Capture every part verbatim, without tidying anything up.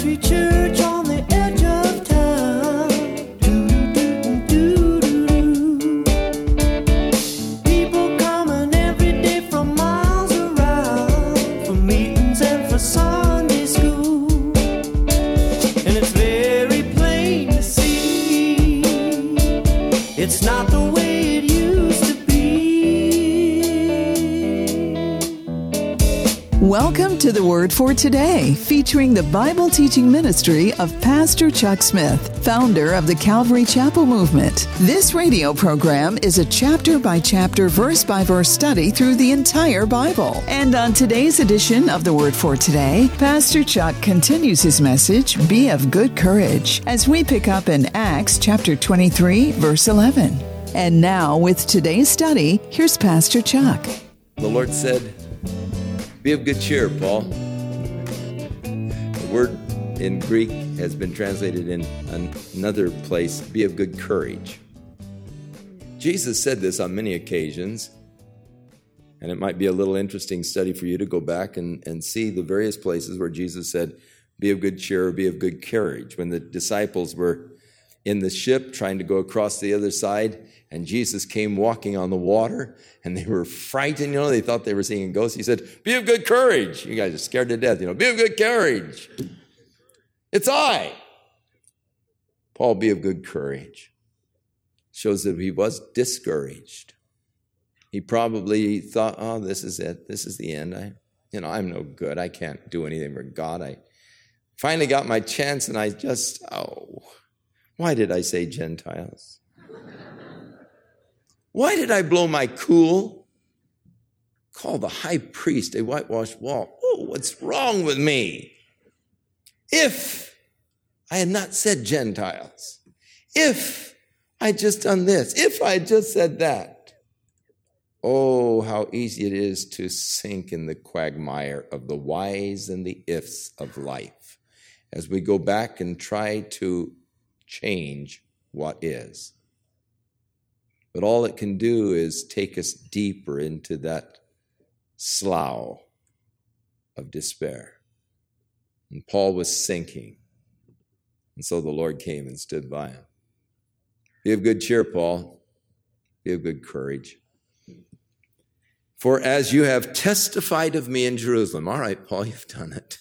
country church on the edge of town. Do-do-do-do-do-do. People coming every day from miles around for meetings and for Sunday school. And it's very plain to see it's not the way it used to be. Welcome to the Word for Today, featuring the Bible teaching ministry of Pastor Chuck Smith, founder of the Calvary Chapel Movement. This radio program is a chapter-by-chapter, verse-by-verse study through the entire Bible. And on today's edition of the Word for Today, Pastor Chuck continues his message, Be of Good Courage, as we pick up in Acts chapter twenty-three, verse eleven. And now, with today's study, here's Pastor Chuck. The Lord said, be of good cheer, Paul. The word in Greek has been translated in another place, be of good courage. Jesus said this on many occasions, and it might be a little interesting study for you to go back and, and see the various places where Jesus said, be of good cheer, or be of good courage. When the disciples were in the ship trying to go across the other side, and Jesus came walking on the water, and they were frightened, you know, they thought they were seeing a ghost. He said, be of good courage. You guys are scared to death, you know, be of good courage. It's I. Paul, be of good courage. Shows that he was discouraged. He probably thought, oh, this is it. This is the end. I, you know, I'm no good. I can't do anything for God. I finally got my chance, and I just, oh, why did I say Gentiles? Why did I blow my cool? Call the high priest a whitewashed wall. Oh, what's wrong with me? If I had not said Gentiles, if I had just done this, if I had just said that, oh, how easy it is to sink in the quagmire of the whys and the ifs of life as we go back and try to change what is. But all it can do is take us deeper into that slough of despair. And Paul was sinking. And so the Lord came and stood by him. Be of good cheer, Paul. Be of good courage. For as you have testified of me in Jerusalem. All right, Paul, you've done it.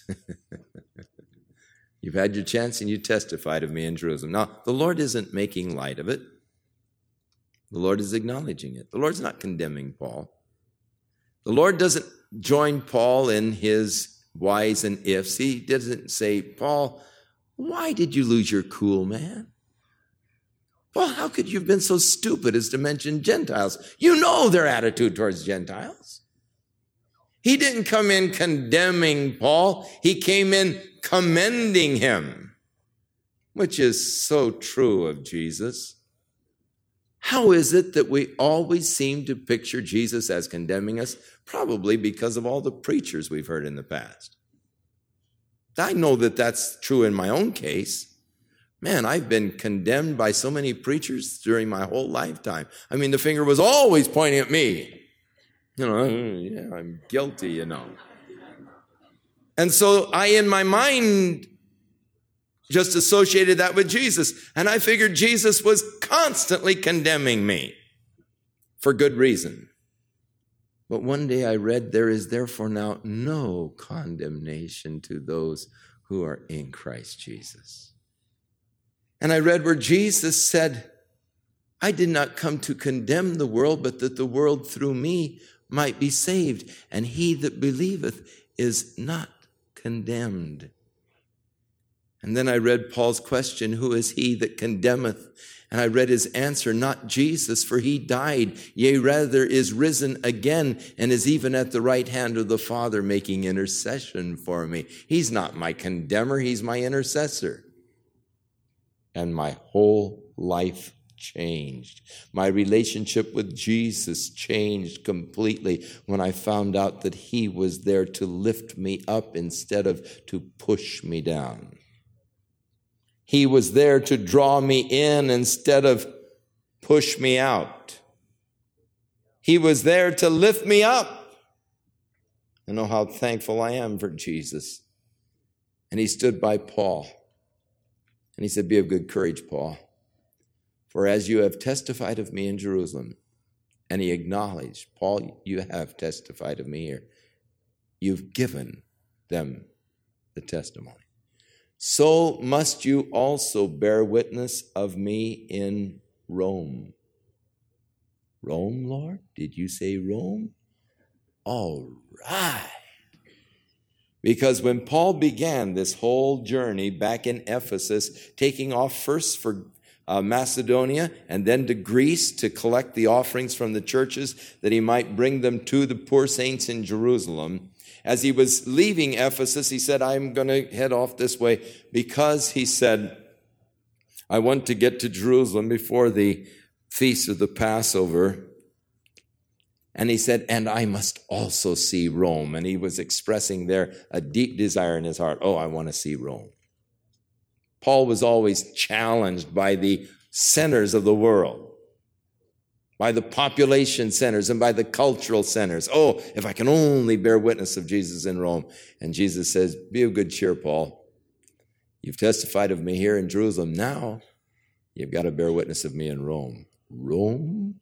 You've had your chance and you testified of me in Jerusalem. Now, the Lord isn't making light of it. The Lord is acknowledging it. The Lord's not condemning Paul. The Lord doesn't join Paul in his whys and ifs. He doesn't say, Paul, why did you lose your cool, man? Well, how could you have been so stupid as to mention Gentiles? You know their attitude towards Gentiles. He didn't come in condemning Paul. He came in commending him, which is so true of Jesus. How is it that we always seem to picture Jesus as condemning us? Probably because of all the preachers we've heard in the past. I know that that's true in my own case. Man, I've been condemned by so many preachers during my whole lifetime. I mean, the finger was always pointing at me. You know, yeah, I'm guilty, you know. And so I, in my mind, just associated that with Jesus. And I figured Jesus was constantly condemning me for good reason. But one day I read, there is therefore now no condemnation to those who are in Christ Jesus. And I read where Jesus said, I did not come to condemn the world, but that the world through me might be saved. And he that believeth is not condemned. And then I read Paul's question, who is he that condemneth? And I read his answer, not Jesus, for he died, yea, rather is risen again, and is even at the right hand of the Father making intercession for me. He's not my condemner, he's my intercessor. And my whole life changed. My relationship with Jesus changed completely when I found out that he was there to lift me up instead of to push me down. He was there to draw me in instead of push me out. He was there to lift me up. I know how thankful I am for Jesus. And he stood by Paul. And he said, be of good courage, Paul. For as you have testified of me in Jerusalem, and he acknowledged, Paul, you have testified of me here. You've given them the testimony. So must you also bear witness of me in Rome. Rome, Lord? Did you say Rome? All right. Because when Paul began this whole journey back in Ephesus, taking off first for uh, Macedonia and then to Greece to collect the offerings from the churches that he might bring them to the poor saints in Jerusalem, as he was leaving Ephesus, he said, I'm going to head off this way because, he said, I want to get to Jerusalem before the feast of the Passover. And he said, and I must also see Rome. And he was expressing there a deep desire in his heart. Oh, I want to see Rome. Paul was always challenged by the centers of the world, by the population centers and by the cultural centers. Oh, if I can only bear witness of Jesus in Rome. And Jesus says, be of good cheer, Paul. You've testified of me here in Jerusalem. Now you've got to bear witness of me in Rome. Rome?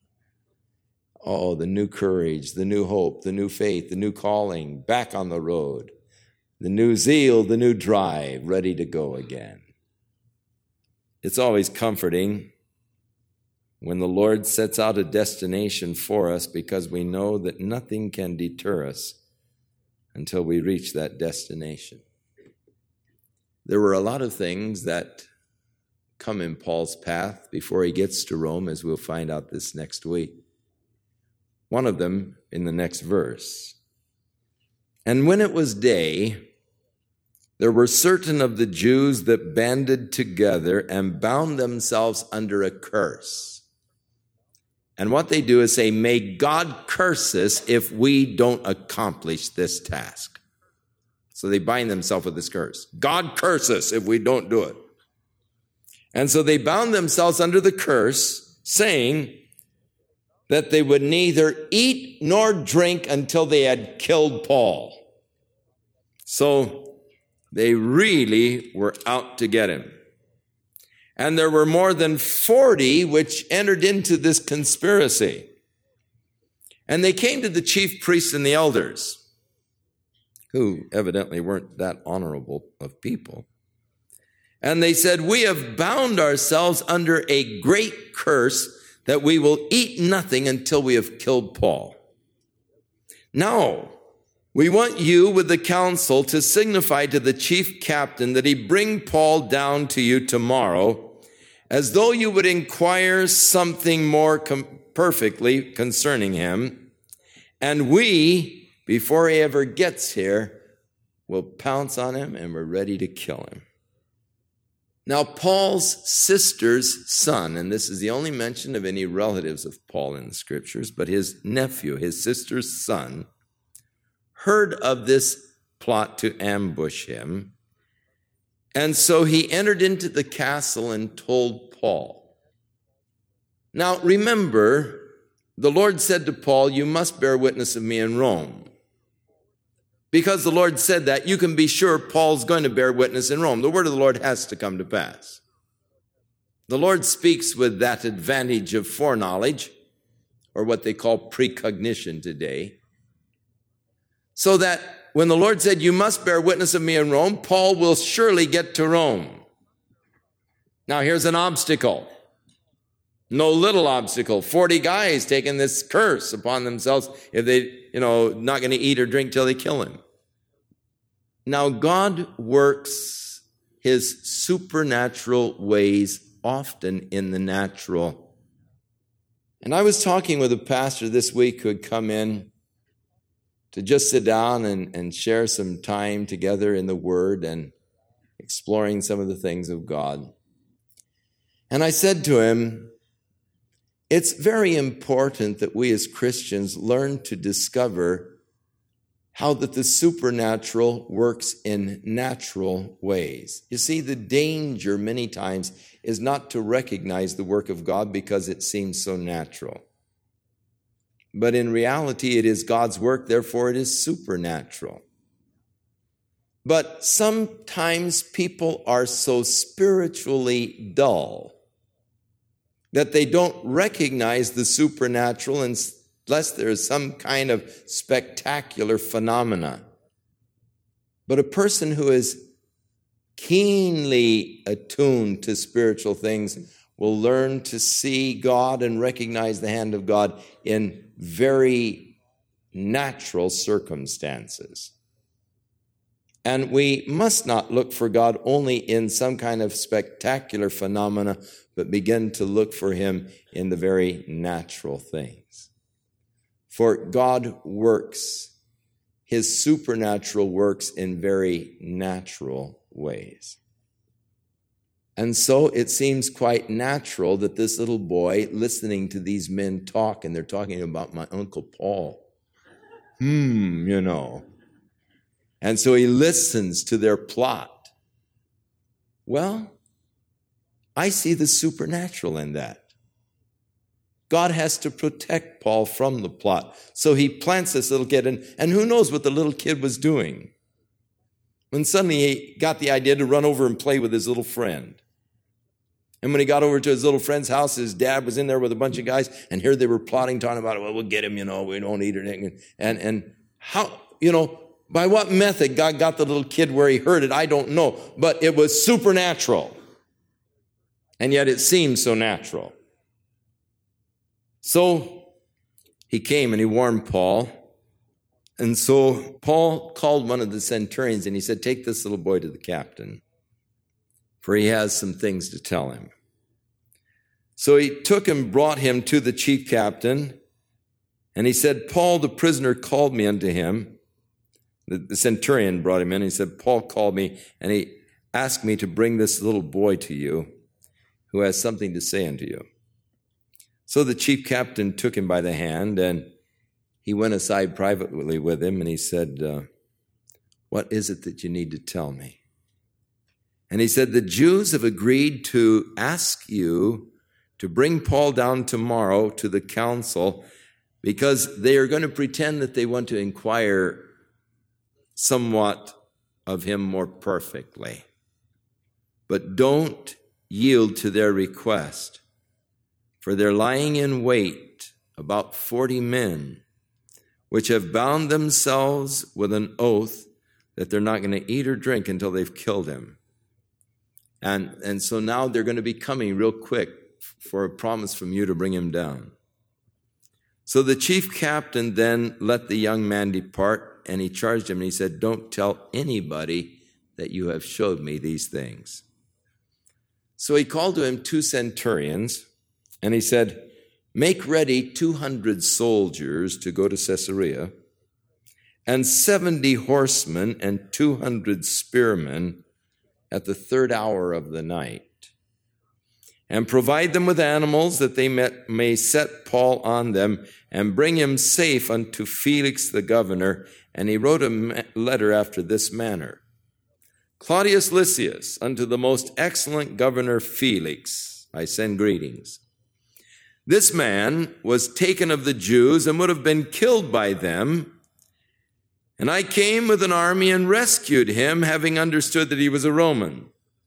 Oh, the new courage, the new hope, the new faith, the new calling, back on the road, the new zeal, the new drive, ready to go again. It's always comforting when the Lord sets out a destination for us, because we know that nothing can deter us until we reach that destination. There were a lot of things that come in Paul's path before he gets to Rome, as we'll find out this next week. One of them in the next verse. And when it was day, there were certain of the Jews that banded together and bound themselves under a curse. And what they do is say, may God curse us if we don't accomplish this task. So they bind themselves with this curse. God curse us if we don't do it. And so they bound themselves under the curse, saying that they would neither eat nor drink until they had killed Paul. So they really were out to get him. And there were more than forty which entered into this conspiracy. And they came to the chief priests and the elders, who evidently weren't that honorable of people. And they said, we have bound ourselves under a great curse that we will eat nothing until we have killed Paul. Now, we want you with the council to signify to the chief captain that he bring Paul down to you tomorrow, as though you would inquire something more com- perfectly concerning him. And we, before he ever gets here, will pounce on him and we're ready to kill him. Now, Paul's sister's son, and this is the only mention of any relatives of Paul in the scriptures, but his nephew, his sister's son, heard of this plot to ambush him. And so he entered into the castle and told Paul. Now, remember, the Lord said to Paul, you must bear witness of me in Rome. Because the Lord said that, you can be sure Paul's going to bear witness in Rome. The word of the Lord has to come to pass. The Lord speaks with that advantage of foreknowledge, or what they call precognition today, so that when the Lord said, you must bear witness of me in Rome, Paul will surely get to Rome. Now here's an obstacle. No little obstacle. forty guys taking this curse upon themselves if they, you know, not going to eat or drink till they kill him. Now God works his supernatural ways often in the natural. And I was talking with a pastor this week who had come in to just sit down and, and share some time together in the Word and exploring some of the things of God. And I said to him, it's very important that we as Christians learn to discover how that the supernatural works in natural ways. You see, the danger many times is not to recognize the work of God because it seems so natural. But in reality, it is God's work, therefore it is supernatural. But sometimes people are so spiritually dull that they don't recognize the supernatural unless there is some kind of spectacular phenomena. But a person who is keenly attuned to spiritual things will learn to see God and recognize the hand of God in very natural circumstances. And we must not look for God only in some kind of spectacular phenomena, but begin to look for him in the very natural things. For God works, his supernatural works in very natural ways. And so it seems quite natural that this little boy, listening to these men talk, and they're talking about my Uncle Paul. Hmm, you know. And so he listens to their plot. Well, I see the supernatural in that. God has to protect Paul from the plot. So he plants this little kid, and, and who knows what the little kid was doing when suddenly he got the idea to run over and play with his little friend. And when he got over to his little friend's house, his dad was in there with a bunch of guys, and here they were plotting, talking about it. Well, we'll get him, you know, we don't eat anything. And, and how, you know, by what method God got the little kid where he heard it, I don't know. But it was supernatural. And yet it seemed so natural. So he came and he warned Paul. And so Paul called one of the centurions and he said, take this little boy to the captain, for he has some things to tell him. So he took and brought him to the chief captain. And he said, Paul the prisoner called me unto him. The, the centurion brought him in. He said, Paul called me and he asked me to bring this little boy to you who has something to say unto you. So the chief captain took him by the hand and he went aside privately with him and he said, uh, what is it that you need to tell me? And he said, the Jews have agreed to ask you to bring Paul down tomorrow to the council because they are going to pretend that they want to inquire somewhat of him more perfectly. But don't yield to their request, for they're lying in wait, about forty men, which have bound themselves with an oath that they're not going to eat or drink until they've killed him. And, and so now they're going to be coming real quick for a promise from you to bring him down. So the chief captain then let the young man depart, and he charged him, and he said, don't tell anybody that you have showed me these things. So he called to him two centurions, and he said, make ready two hundred soldiers to go to Caesarea, and seventy horsemen and two hundred spearmen at the third hour of the night. And provide them with animals that they may set Paul on them and bring him safe unto Felix the governor. And he wrote a letter after this manner. Claudius Lysias, unto the most excellent governor Felix, I send greetings. This man was taken of the Jews and would have been killed by them. And I came with an army and rescued him, having understood that he was a Roman.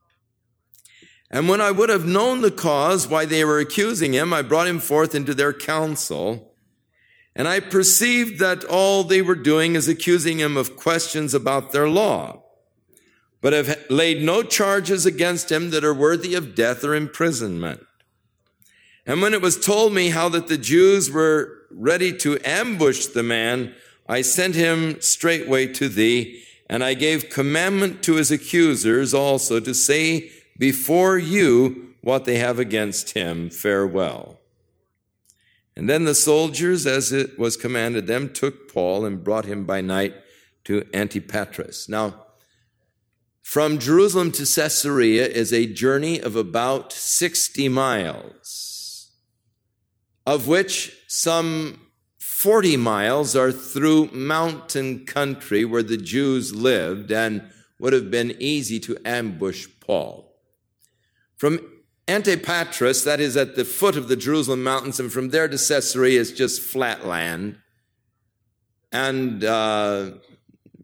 And when I would have known the cause why they were accusing him, I brought him forth into their council. And I perceived that all they were doing is accusing him of questions about their law, but have laid no charges against him that are worthy of death or imprisonment. And when it was told me how that the Jews were ready to ambush the man, I sent him straightway to thee, and I gave commandment to his accusers also to say before you what they have against him. Farewell. And then the soldiers, as it was commanded them, took Paul and brought him by night to Antipatris. Now, from Jerusalem to Caesarea is a journey of about sixty miles, of which some forty miles are through mountain country where the Jews lived and would have been easy to ambush Paul. From Antipatris, that is at the foot of the Jerusalem mountains, and from there to Caesarea is just flat land. And uh,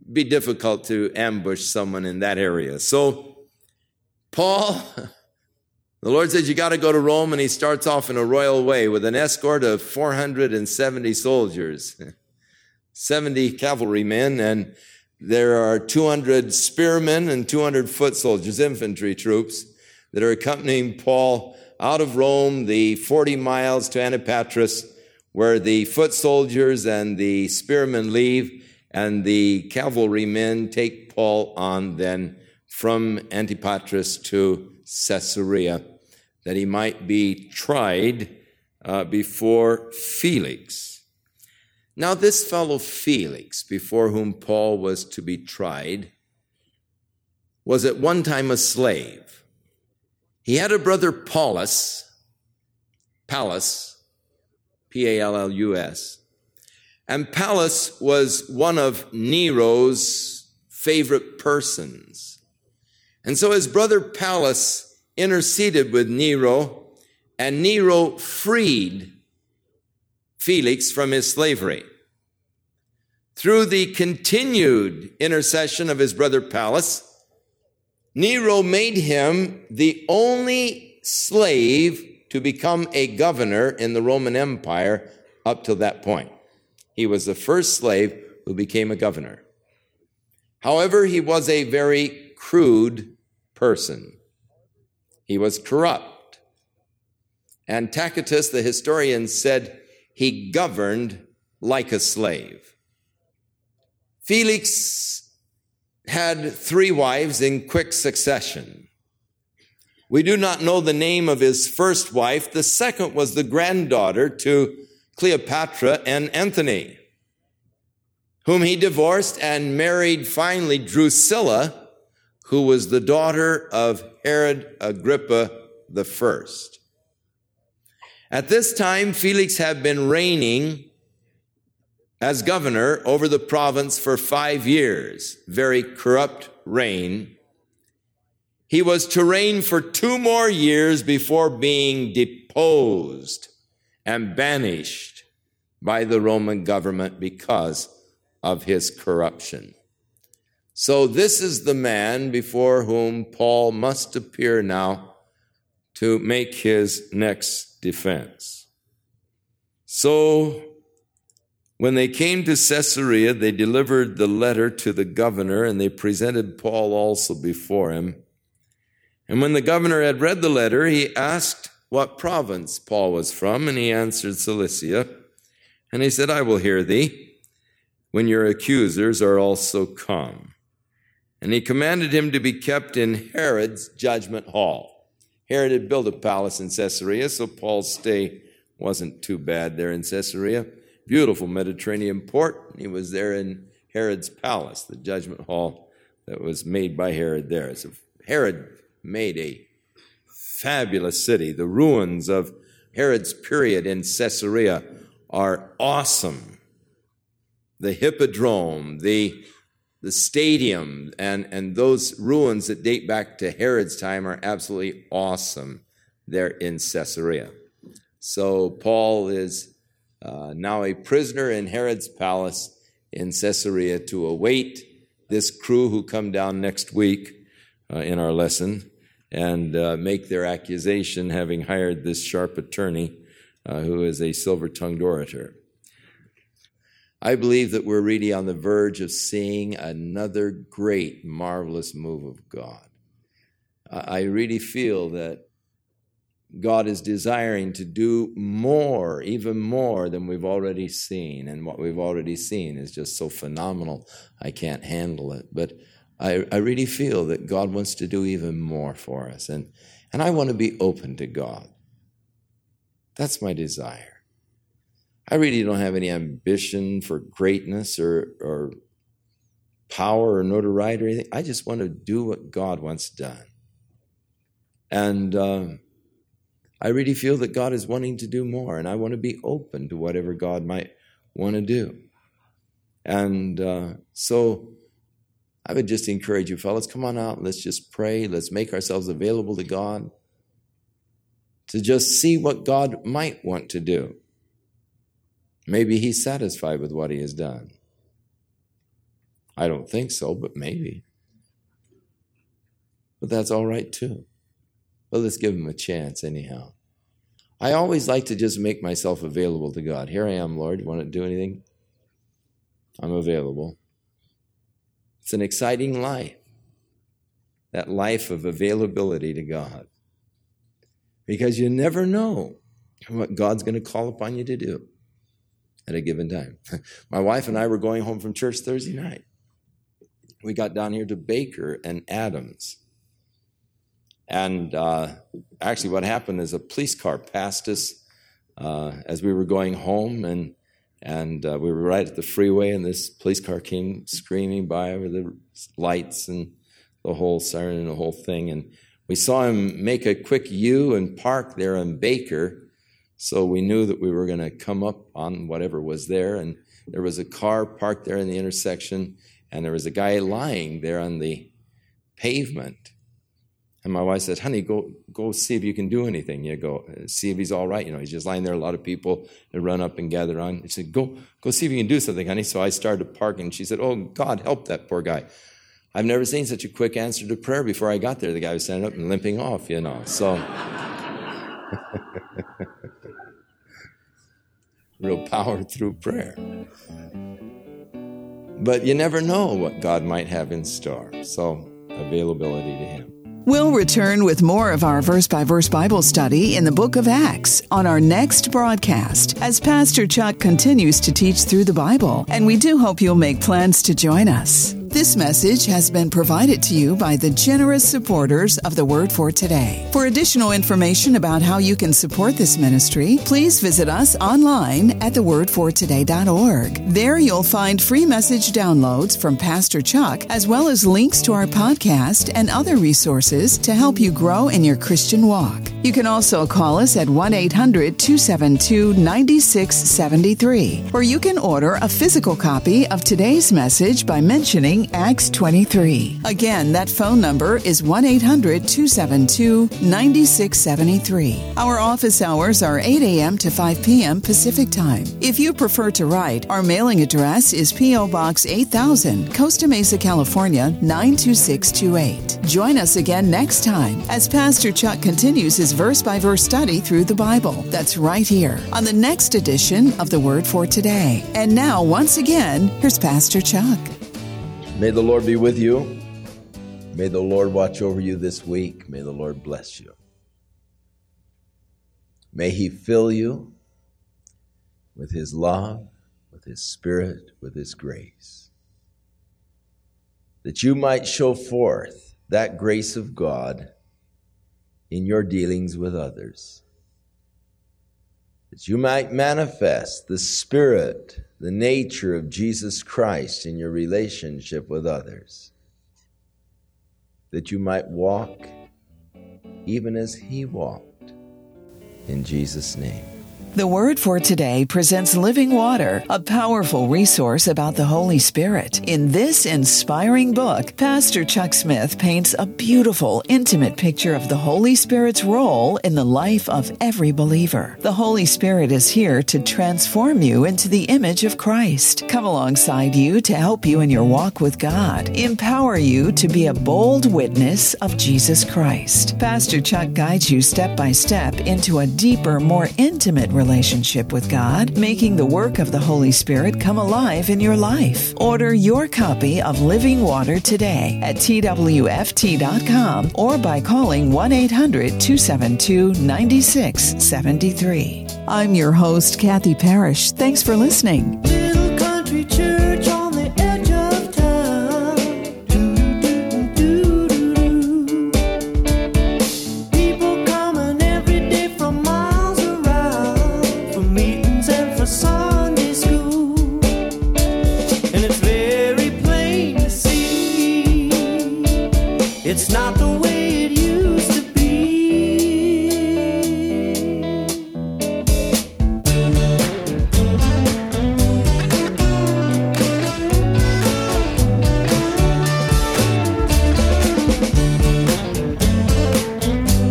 be difficult to ambush someone in that area. So Paul, the Lord says, you got to go to Rome, and he starts off in a royal way with an escort of four hundred seventy soldiers, seventy cavalrymen, and there are two hundred spearmen and two hundred foot soldiers, infantry troops, that are accompanying Paul out of Rome, the forty miles to Antipatris, where the foot soldiers and the spearmen leave, and the cavalrymen take Paul on then from Antipatris to Caesarea, that he might be tried uh, before Felix. Now, this fellow Felix, before whom Paul was to be tried, was at one time a slave. He had a brother Paulus, Pallas, P A L L U S, and Pallas was one of Nero's favorite persons. And so his brother Pallas interceded with Nero, and Nero freed Felix from his slavery. Through the continued intercession of his brother Pallas, Nero made him the only slave to become a governor in the Roman Empire up to that point. He was the first slave who became a governor. However, he was a very crude person. He was corrupt. And Tacitus, the historian, said he governed like a slave. Felix had three wives in quick succession. We do not know the name of his first wife. The second was the granddaughter to Cleopatra and Antony, whom he divorced and married finally Drusilla, who was the daughter of Herod Agrippa the First. At this time, Felix had been reigning as governor over the province for five years, very corrupt reign. He was to reign for two more years before being deposed and banished by the Roman government because of his corruption. So this is the man before whom Paul must appear now to make his next defense. So when they came to Caesarea, they delivered the letter to the governor, and they presented Paul also before him. And when the governor had read the letter, he asked what province Paul was from, and he answered, Cilicia. And he said, I will hear thee when your accusers are also come. And he commanded him to be kept in Herod's judgment hall. Herod had built a palace in Caesarea, so Paul's stay wasn't too bad there in Caesarea. Beautiful Mediterranean port. He was there in Herod's palace, the judgment hall that was made by Herod there. So Herod made a fabulous city. The ruins of Herod's period in Caesarea are awesome. The hippodrome, the, the stadium, and, and those ruins that date back to Herod's time are absolutely awesome there in Caesarea. So Paul is uh, now a prisoner in Herod's palace in Caesarea to await this crew who come down next week uh, in our lesson and uh, make their accusation, having hired this sharp attorney uh, who is a silver-tongued orator. I believe that we're really on the verge of seeing another great, marvelous move of God. I really feel that God is desiring to do more, even more than we've already seen. And what we've already seen is just so phenomenal, I can't handle it. But I, I really feel that God wants to do even more for us. And, and I want to be open to God. That's my desire. I really don't have any ambition for greatness or, or power or notoriety or anything. I just want to do what God wants done. And uh, I really feel that God is wanting to do more, and I want to be open to whatever God might want to do. And uh, so I would just encourage you fellas, come on out, let's just pray, let's make ourselves available to God to just see what God might want to do. Maybe he's satisfied with what he has done. I don't think so, but maybe. But that's all right too. But let's give him a chance anyhow. I always like to just make myself available to God. Here I am, Lord. You want to do anything? I'm available. It's an exciting life. That life of availability to God. Because you never know what God's going to call upon you to do at a given time. My wife and I were going home from church Thursday night. We got down here to Baker and Adams. And uh, actually what happened is a police car passed us uh, as we were going home, and and uh, we were right at the freeway, and this police car came screaming by over the lights and the whole siren and the whole thing. And we saw him make a quick U and park there in Baker, so we knew that we were going to come up on whatever was there. And there was a car parked there in the intersection, and there was a guy lying there on the pavement. And my wife said, honey, go go see if you can do anything. You go see if he's all right. You know, he's just lying there. A lot of people that run up and gather on. She said, go go see if you can do something, honey. So I started parking. She said, oh, God, help that poor guy. I've never seen such a quick answer to prayer before I got there. The guy was standing up and limping off, you know. So real power through prayer. But you never know what God might have in store. So availability to him. We'll return with more of our verse-by-verse Bible study in the book of Acts on our next broadcast as Pastor Chuck continues to teach through the Bible, and we do hope you'll make plans to join us. This message has been provided to you by the generous supporters of the Word for Today. For additional information about how you can support this ministry, please visit us online at the word for today dot org. There you'll find free message downloads from Pastor Chuck, as well as links to our podcast and other resources to help you grow in your Christian walk. You can also call us at one eight hundred two seven two nine six seven three, or you can order a physical copy of today's message by mentioning Acts twenty-three. Again, that phone number is one eight hundred two seven two nine six seven three. Our office hours are eight a.m. to five p.m. Pacific Time. If you prefer to write, our mailing address is P O. Box eight thousand, Costa Mesa, California nine two six two eight. Join us again next time as Pastor Chuck continues his verse-by-verse study through the Bible. That's right here on the next edition of the Word for Today. And now, once again, here's Pastor Chuck. May the Lord be with you. May the Lord watch over you this week. May the Lord bless you. May he fill you with his love, with his spirit, with his grace, that you might show forth that grace of God in your dealings with others, that you might manifest the spirit, the nature of Jesus Christ in your relationship with others, that you might walk even as he walked. In Jesus' name. The Word for Today presents Living Water, a powerful resource about the Holy Spirit. In this inspiring book, Pastor Chuck Smith paints a beautiful, intimate picture of the Holy Spirit's role in the life of every believer. The Holy Spirit is here to transform you into the image of Christ, come alongside you to help you in your walk with God, empower you to be a bold witness of Jesus Christ. Pastor Chuck guides you step by step into a deeper, more intimate relationship with God, making the work of the Holy Spirit come alive in your life. Order your copy of Living Water today at T W F T dot com or by calling one eight hundred two seven two nine six seven three. I'm your host, Kathy Parrish. Thanks for listening. Little country church on the edge of town. Do-do-do-do-do-do. People coming every day from miles around for meetings and for Sunday school. And it's very plain to see it's not the way it used to be.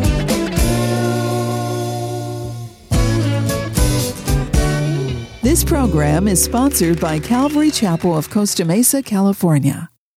This program program is sponsored by Calvary Chapel of Costa Mesa, California.